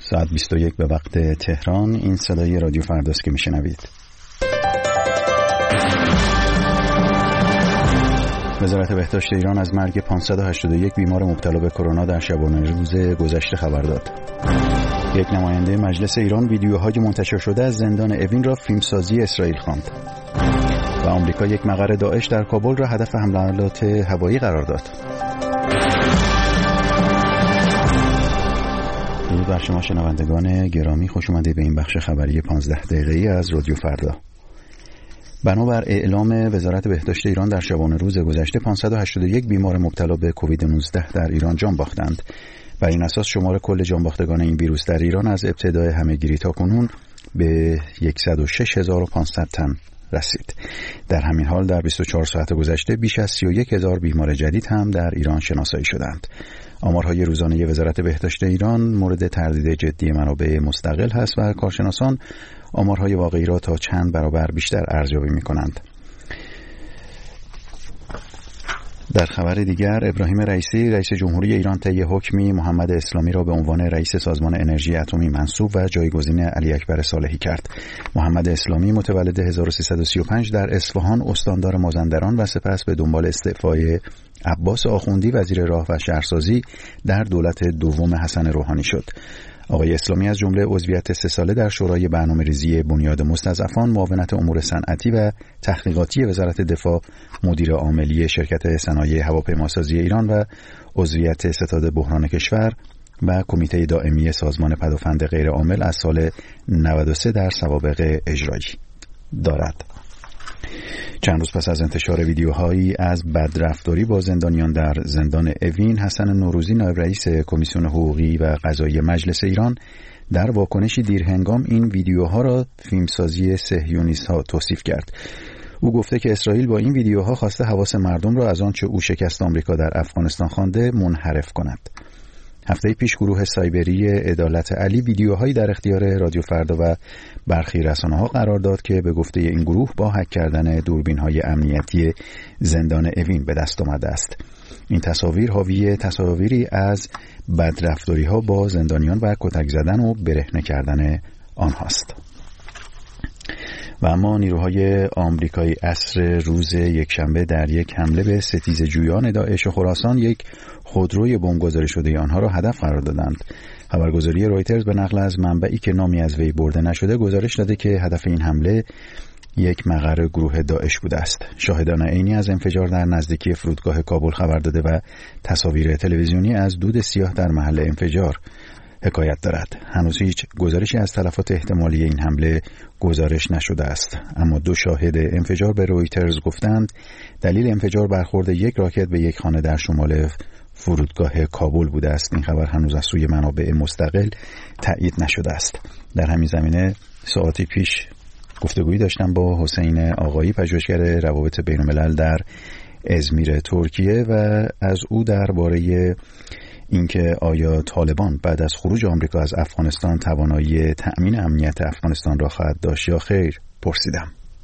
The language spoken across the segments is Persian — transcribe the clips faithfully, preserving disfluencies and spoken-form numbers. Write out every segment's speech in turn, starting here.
ساعت بیست و یک به وقت تهران. این صدای رادیو فرداست که میشنوید. وزارت بهداشت ایران از مرگ پانصد و هشتاد و یک بیمار مبتلا به کرونا در شبانه روز گذشته خبر داد. یک نماینده مجلس ایران ویدیوهای منتشر شده از زندان اوین را فیلمسازی اسرائیل خواند. و آمریکا یک مقر داعش در کابل را هدف حملات هوایی قرار داد. درود بر شما شنوندگان گرامی، خوش اومدید به این بخش خبری پانزده دقیقه‌ای از رادیو فردا. بنابر اعلام وزارت بهداشت ایران در شبانه روز گذشته پانصد و هشتاد و یک بیمار مبتلا به کووید نوزده در ایران جان باختند. بر این اساس شمار کل جان باختگان این ویروس در ایران از ابتدای همهگیری تا کنون به صد و شش هزار و پانصد تن رسید. در همین حال در بیست و چهار ساعت گذشته بیش از سی و یک هزار بیمار جدید هم در ایران شناسایی شدند. آمارهای روزانه وزارت بهداشت ایران مورد تردید جدی منابع مستقل هست و کارشناسان آمارهای واقعی را تا چند برابر بیشتر ارزیابی می‌کنند. در خبر دیگر، ابراهیم رئیسی رئیس جمهوری ایران طی حکمی محمد اسلامی را به عنوان رئیس سازمان انرژی اتمی منصوب و جایگزین علی اکبر صالحی کرد. محمد اسلامی متولد هزار و سیصد و سی و پنج در اصفهان استاندار مازندران و سپس به دنبال استعفای عباس آخوندی وزیر راه و شهرسازی در دولت دوم حسن روحانی شد. آقای اسلامی از جمله عضویت سه ساله در شورای برنامه‌ریزی بنیاد مستضعفان، معاونت امور صنعتی و تحقیقاتی وزارت دفاع، مدیر عاملی شرکت صنایع هواپیماسازی ایران و عضویت ستاد بحران کشور و کمیته دائمی سازمان پدافند غیرعامل از سال نود و سه در سوابق اجرایی دارد. چند روز پس از انتشار ویدیوهایی از بدرفتاری با زندانیان در زندان اوین، حسن نوروزی نایب رئیس کمیسیون حقوقی و قضایی مجلس ایران در واکنشی دیرهنگام این ویدیوها را فیلمسازی صهیونیست‌ها توصیف کرد. او گفته که اسرائیل با این ویدیوها خواسته حواس مردم را از آنچه او شکست آمریکا در افغانستان خوانده منحرف کند. هفته پیش گروه سایبری عدالت علی ویدیوهایی در اختیار رادیو فردا و برخی رسانه‌ها قرار داد که به گفته این گروه با هک کردن دوربین‌های امنیتی زندان اوین به دست آمده است. این تصاویر حاوی تصاویری از بدرفتاری‌ها با زندانیان و کتک زدن و برهنه کردن آنهاست. و اما نیروهای آمریکایی عصر روز یکشنبه در یک حمله به ستیز جویان داعش خراسان یک خودروی بمبگذاری شده آنها را هدف قرار دادند. خبرگزاری رویترز به نقل از منبعی که نامی از وی برده نشده گزارش داده که هدف این حمله یک مقر گروه داعش بوده است. شاهدان عینی از انفجار در نزدیکی فرودگاه کابل خبر داده و تصاویر تلویزیونی از دود سیاه در محل انفجار حکایت دارد. هنوز هیچ گزارشی از تلفات احتمالی این حمله گزارش نشده است، اما دو شاهد انفجار به رویترز گفتند دلیل انفجار برخورد یک راکت به یک خانه در شمال فرودگاه کابل بوده است. این خبر هنوز از سوی منابع مستقل تایید نشده است. در همین زمینه ساعتی پیش گفتگویی داشتم با حسین آقایی، پژوهشگر روابط بین‌الملل در ازمیر ترکیه و از او درباره اینکه آیا طالبان بعد از خروج آمریکا از افغانستان توانایی تأمین امنیت افغانستان را خواهد داشت یا خیر پرسیدم.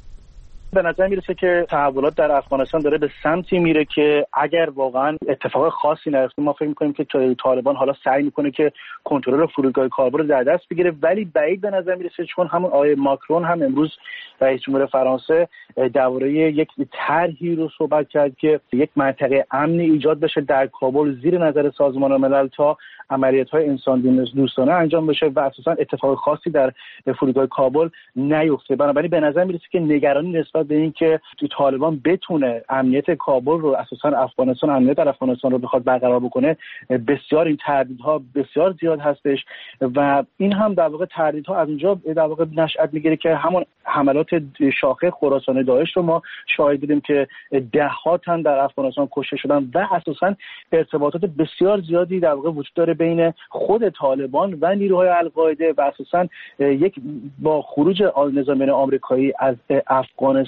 به نظر میرسه که تحولات در افغانستان داره به سمتی میره که اگر واقعا اتفاق خاصی نیفته ما فکر میکنیم که طالبان حالا سعی میکنه که کنترل فرودگاه کابل رو در دست بگیره، ولی بعید به نظر میرسه، چون همون آقای ماکرون هم امروز رئیس جمهور فرانسه درباره یک طرحی رو صحبت کرد که یک منطقه امنی ایجاد بشه در کابل زیر نظر سازمان ملل تا عملیات‌های انسان دوستانه انجام بشه و اساساً اتفاق خاصی در فرودگاه کابل نیفته. بنابراین به نظر میرسه که نگرانی نسبت به اینکه طالبان بتونه امنیت کابل رو، اساساً افغانستان، امنیت در افغانستان رو بخواد برقرار بکنه، بسیار این تردیدها بسیار زیاد هستش و این هم در واقع تردیدها از اونجا در واقع نشأت میگیره که همون حملات شاخه خراسان داعش رو ما شاهد بودیم که ده ها تن در افغانستان کشته شدن و اساساً ارتباطات بسیار زیادی در واقع وجود داره بین خود طالبان و نیروهای القاعده و اساساً یک با خروج نظامیان آمریکایی از افغانستان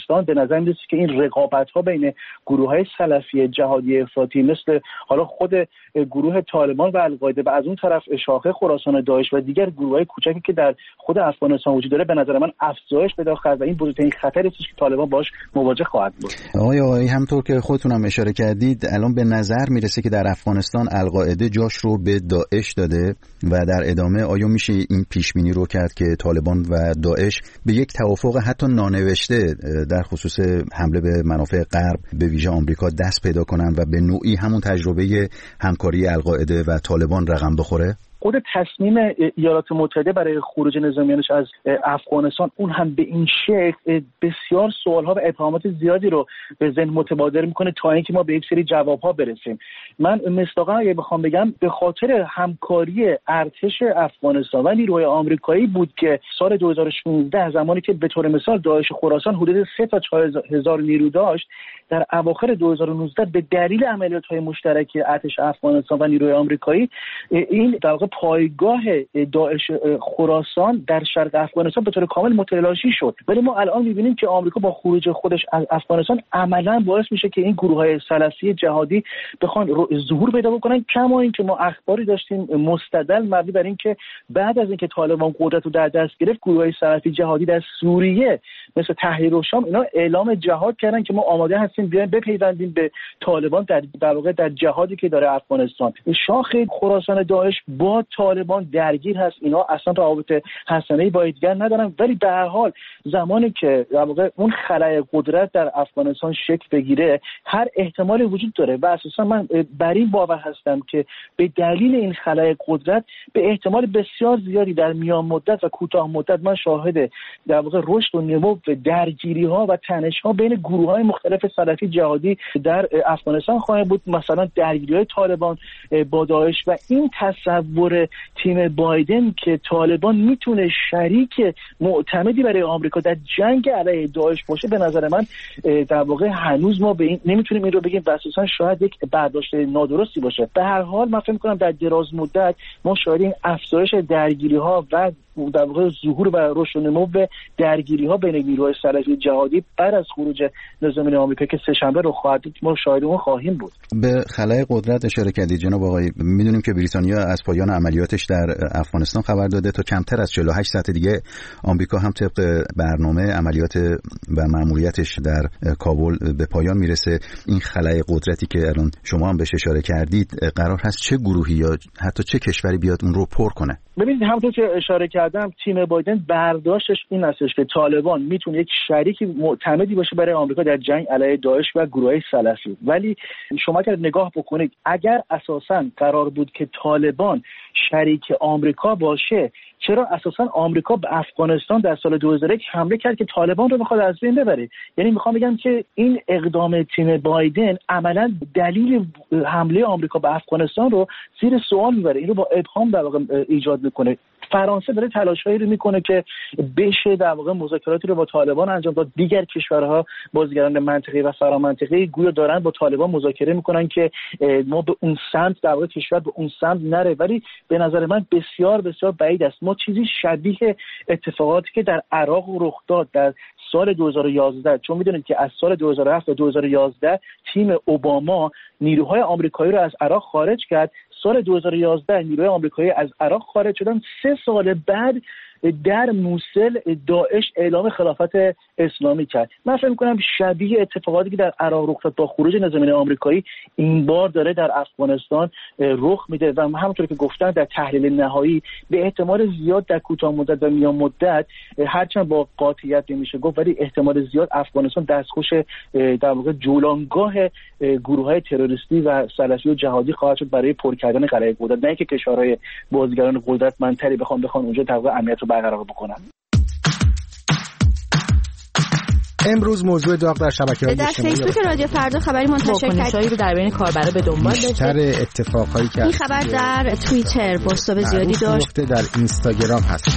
افغانستان به نظر میاد که این رقابت‌ها بین گروه‌های سلفی جهادی افراطی مثل حالا خود گروه طالبان و القاعده و از اون طرف شاخه خراسان داعش و دیگر گروه‌های کوچکی که در خود افغانستان وجود داره به نظر من افزایش پیدا خواهد و این بزرگترین خطری است که طالبان باهاش مواجه خواهد بود. آقای آقایی همونطور که خودتون هم اشاره کردید الان به نظر میرسه که در افغانستان القاعده جاش رو به داعش داده و در ادامه آیا میشه این پیش بینی رو کرد که طالبان و داعش به یک توافق حتی نانوشته در خصوص حمله به منافع غرب به ویژه آمریکا دست پیدا کنن و به نوعی همون تجربه همکاری القاعده و طالبان رقم بخوره؟ خود تصمیم ایالات متحده برای خروج نظامیانش از افغانستان اون هم به این شکل بسیار سوالها و ابهامات زیادی رو به ذهن متبادر میکنه تا اینکه ما به یک سری جوابها برسیم. من مصداقاً اگه بخوام بگم به خاطر همکاری ارتش افغانستان و نیروهای آمریکایی بود که سال دو هزار و شانزده زمانی که به طور مثال داعش خراسان حدود سه تا چهار هزار نیرو داشت، در اواخر دو هزار و نوزده به دلیل عملیات‌های مشترک ارتش افغانستان و نیروهای آمریکایی این در واقع پایگاه داعش خراسان در شرق افغانستان به طور کامل متلاشی شد. ولی ما الان می‌بینیم که آمریکا با خروج خودش از افغانستان عملاً باعث میشه که این گروه‌های سلفی جهادی بخوان ظهور پیدا بکنن، کما اینکه ما اخباری داشتیم مستدل مبنی بر اینکه بعد از اینکه طالبان قدرت رو در دست گرفت گروه‌های سلفی جهادی در سوریه مثل تحریر الشام اینا اعلام جهاد کردن که ما آماده هستیم بیایم بپیوندیم به طالبان در در واقع در جهادی که داره افغانستان. شاخه خراسان داعش با طالبان درگیر هست، اینا اصلا روابط حسنه‌ای با دیگر ندارن، ولی به هر حال زمانی که در واقع اون خلأ قدرت در افغانستان شکل بگیره هر احتمالی وجود داره و اساسا من بر این باور هستم که به دلیل این خلأ قدرت به احتمال بسیار زیادی در میان مدت و کوتاه مدت من شاهد در واقع رشد و نمو و درگیری‌ها و تنش‌ها بین گروه‌های مختلف سلفی جهادی در افغانستان خواهد بود، مثلا درگیری‌های طالبان با داعش و این تصور تیم بایدن که طالبان میتونه شریک معتمدی برای آمریکا در جنگ علیه داعش باشه به نظر من در واقع هنوز ما به این نمیتونیم این رو بگیم و اساسا شاید یک برداشت نادرستی باشه. به هر حال من فکر می‌کنم در دراز مدت ما شاهد این افزایش درگیری‌ها و در واقع ظهور و رشد و نمو درگیری‌ها بین نیروهای سلفی جهادی بعد از خروج نظامیان آمریکا که سه شنبه رو خواهد ما شاهد اون خواهیم بود. به خلأ قدرت اشاره کردید جناب آقای. میدونیم که بریتانیا از پایان عملیاتش در افغانستان خبر داده، تا کمتر از چهل و هشت ساعت دیگه آمریکا هم طبق برنامه عملیات و مأموریتش در کابل به پایان میرسه. این خلأ قدرتی که الان شما هم بهش اشاره کردید قرار هست چه گروهی یا حتی چه کشوری بیاد اون رو پر کنه؟ ببینید همونطور که اشاره کردم تیم بایدن برداشتش این هستش که طالبان میتونه یک شریک معتمدی باشه برای آمریکا در جنگ علیه داعش و گروه‌های سلفی. ولی شما که نگاه بکنید اگر اساساً قرار بود که طالبان شریک آمریکا باشه، چرا اساساً آمریکا به افغانستان در سال دو هزار و یک حمله کرد که طالبان رو بخواد از بین ببره؟ یعنی میخوام بگم که این اقدام تیم بایدن عملاً دلیل حمله آمریکا به افغانستان رو زیر سوال میبره، این رو با ابهام در واقع ایجاد میکنه. فرانسه داره تلاش‌هایی رو میکنه که بشه در واقع مذاکراتی رو با طالبان انجام داد. دیگر کشورها بازیگران منطقه‌ای و فرامنطقه‌ای گویا دارن با طالبان مذاکره میکنن که ما به اون سمت در واقع کشور به اون سمت نره، ولی به نظر من بسیار بسیار بعید است. ما چیزی شبیه اتفاقاتی که در عراق رخ داد در سال دو هزار و یازده، چون میدونید که از سال دو هزار و هفت تا دو هزار و یازده تیم اوباما نیروهای آمریکایی رو از عراق خارج کرد. سال دو هزار و یازده نیروهای آمریکایی از عراق خارج شدن. سه سال بعد در موصل داعش اعلام خلافت اسلامی کرد. من فکر می‌کنم شبیه اتفاقاتی که در عراق رخ داد با خروج نظامیان آمریکایی این بار داره در افغانستان رخ میده و همونطور که گفتن در تحلیل نهایی به احتمال زیاد در کوتاه مدت و میان مدت هرچند با قاطعیت نمیشه گفت ولی احتمال زیاد افغانستان دستخوش در واقع جولانگاه گروه‌های تروریستی و سلفی و جهادی خواهد شد برای پر کردن خلأ قدرت، نه اینکه کشورهای بازیگران قدرتمندتری بخوان بخوان اونجا در واقع امنیت رو برقرار بکنن. امروز موضوع داغ در شبکه‌های در فیسبوک رادیو فردا خبری منتشر کردیم رو در بین کاربرا به دنبال داشته. بیشتر اتفاقایی که این خبر در توییتر پست‌های زیادی داشت. در اینستاگرام هست.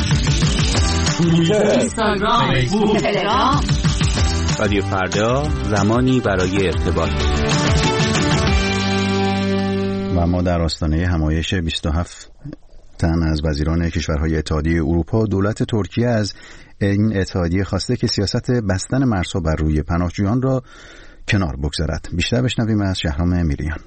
اینستاگرام، فیسبوک، تلگرام. رادیو فردا زمانی برای ارتباط. و ما در آستانه همایش بیست و هفت تن از وزیران کشورهای اتحادیه اروپا، دولت ترکیه از این اتحادیه خواسته که سیاست بستن مرزها بر روی پناهجویان را کنار بگذارد. بیشتر بشنویم از شهرام میریان.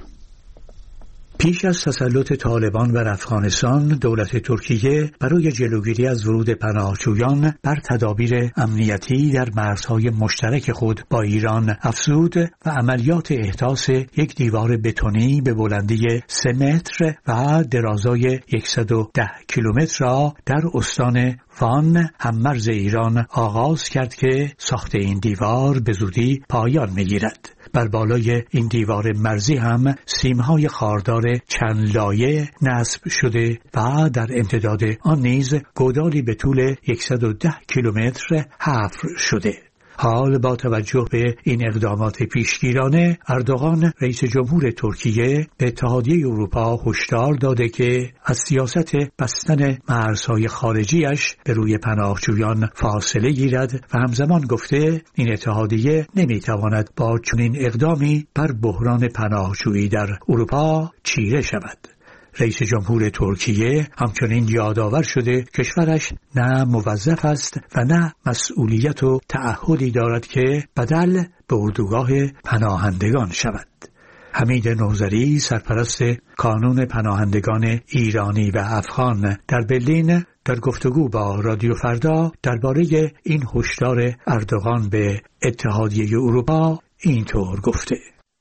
پیش از تسلط طالبان بر افغانستان، دولت ترکیه برای جلوگیری از ورود پناهجویان بر تدابیر امنیتی در مرزهای مشترک خود با ایران افزود و عملیات احداث یک دیوار بتونی به بلندی سه متر و درازای صد و ده کیلومتر را در استان وان هممرز ایران آغاز کرد که ساخت این دیوار به زودی پایان می‌گیرد. بر بالای این دیوار مرزی هم سیم‌های خاردار چند لایه نصب شده و در امتداد آن نیز گودالی به طول صد و ده کیلومتر حفر شده. حال با توجه به این اقدامات پیشگیرانه، اردوغان رئیس جمهور ترکیه به اتحادیه اروپا هشدار داده که از سیاست بستن مرزهای خارجیش به روی پناهجویان فاصله گیرد و همزمان گفته این اتحادیه نمیتواند با چنین اقدامی بر بحران پناهجویی در اروپا چیره شود. رئیس جمهور ترکیه همچنین یادآور شده کشورش نه موظف است و نه مسئولیت و تعهدی دارد که بدل به اردوگاه پناهندگان شود. حمید نوذری، سرپرست کانون پناهندگان ایرانی و افغان در برلین، در گفتگو با رادیو فردا درباره این هشدار اردوغان به اتحادیه اروپا اینطور گفته: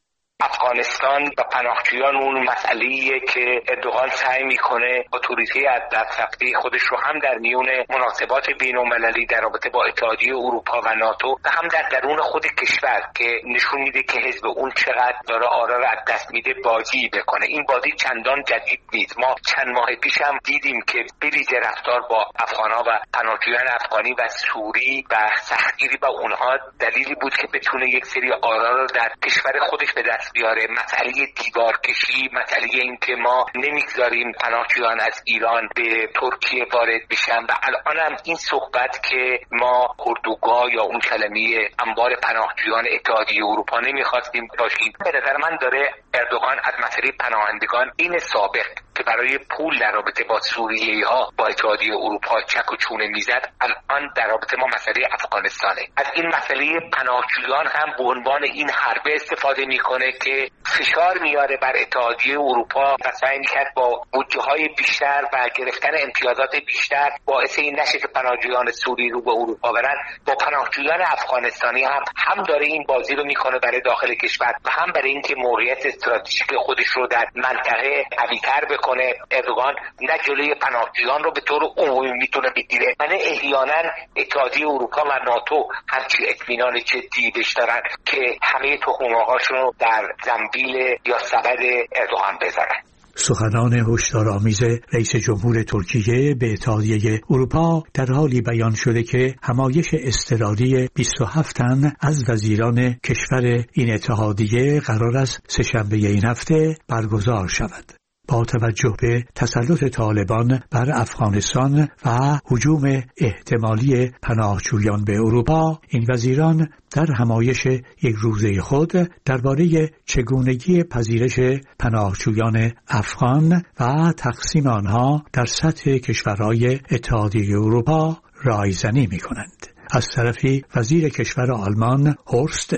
افغانستان و پناهجویان اون مسئله‌ایه که اردوغان سعی میکنه اتوریته از دست رفته خودش رو هم در میون مناسبات بین‌المللی در رابطه با اتحادیه اروپا و ناتو و هم در درون خود کشور که نشون میده که حزب اون چقدر داره آرا رو از دست میده بازی بکنه. این بازی چندان جدید نیست. ما چند ماه پیش هم دیدیم که بریز رفتار با افغان‌ها و پناهجویان افغانی و سوری و سختگیری با اونها دلیلی بود که بتونه یک سری آرا رو در کشور خودش به دست بیاره. مسئله دیوار کشی، مسئله این که ما نمیگذاریم پناهجویان از ایران به ترکیه وارد بشن و الان هم این صحبت که ما اردوگاه یا اون کلمه انبار پناهجویان اتحادیه اروپا نمیخواستیم باشیم. به نظر من داره اردوغان از مسئله پناهندگان این سابق که برای پول در رابطه با سوریه ها با اتحادیه اروپا چک و چونه میزد، الان در رابطه ما مسئله افغانستانه. از این مسئله پناهجویان هم به عنوان این حربه استفاده میکنه که فشار میاره بر اتحادیه اروپا و سعی میکرد با بودجه های بیشتر و گرفتن امتیازات بیشتر باعث این نشه که پناهجویان سوری رو به اروپا برن. با پناهجویان افغانستانی هم هم داره این بازی رو میکنه برای داخل کشور و هم برای اینکه موقعیت استراتژیک خودش رو در منطقه قوی‌تر بکنه. اردوغان نه جلوی پناهجویان رو به طور عمومی میتونه بگیره و نه احیانا اتحادیه اروپا و ناتو همچی اطمینان جدی بهش دارن که همه تخم‌مرغ‌هاشون رو در زنبیل یا سبد اردوغان بذارن. سخنان هشدارآمیز رئیس جمهور ترکیه به اتحادیه اروپا در حالی بیان شده که همایش اضطراری بیست و هفت تن از وزیران کشور این اتحادیه قرار است سه‌شنبه این هفته برگزار شود. با توجه به تسلط طالبان بر افغانستان و هجوم احتمالی پناهجویان به اروپا، این وزیران در همایش یک روزه خود درباره چگونگی پذیرش پناهجویان افغان و تقسیم آنها در سطح کشورهای اتحادیه اروپا رایزنی می‌کنند. از طرفی وزیر کشور آلمان هورست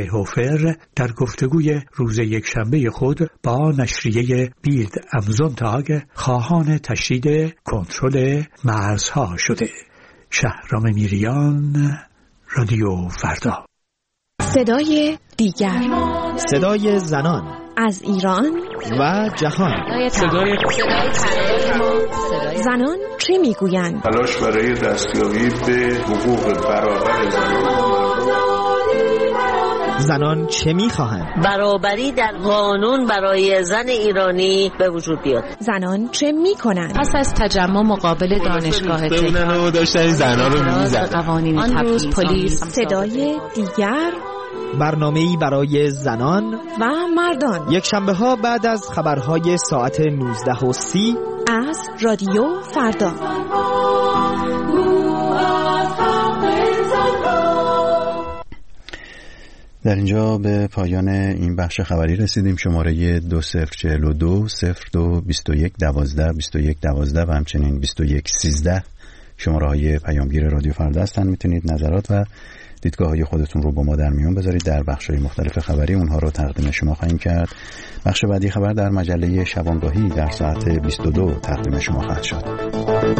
زهوفر در گفتگوی روز یکشنبه خود با نشریه بیلد ام زونتاگ خواهان تشدید کنترل مرزها شده. شهرام میریان، رادیو فردا. صدای دیگر، صدای زنان از ایران و جهان. صدای زنان چه میگویند؟ تلاش برای دستیابی به حقوق برابر زنان. زنان چه میخواهند؟ برابری در قانون برای زن ایرانی به وجود بیاد. زنان چه میکنند؟ پس از تجمع مقابل دانشگاه تهران داشتن زنها رو میزدن. قوانین تبعیض پلیس. صدای دیگر، برنامه‌ای برای زنان و مردان، یک شنبه ها بعد از خبرهای ساعت نوزده و سی از رادیو فردا. در اینجا به پایان این بخش خبری رسیدیم. شماره دو صفر چهل و دو صفر دو بیست و یک دوازده بیست و یک دوازده و همچنین بیست و یک سیزده شماره های پیامگیر رادیو فردا هستن. میتونید نظرات و دیدگاه های خودتون رو با ما در میون بذارید. در بخش های مختلف خبری اونها رو تقدیم شما خواهیم کرد. بخش بعدی خبر در مجله شبانگاهی در ساعت بیست و دو تقدیم شما خواهد شد.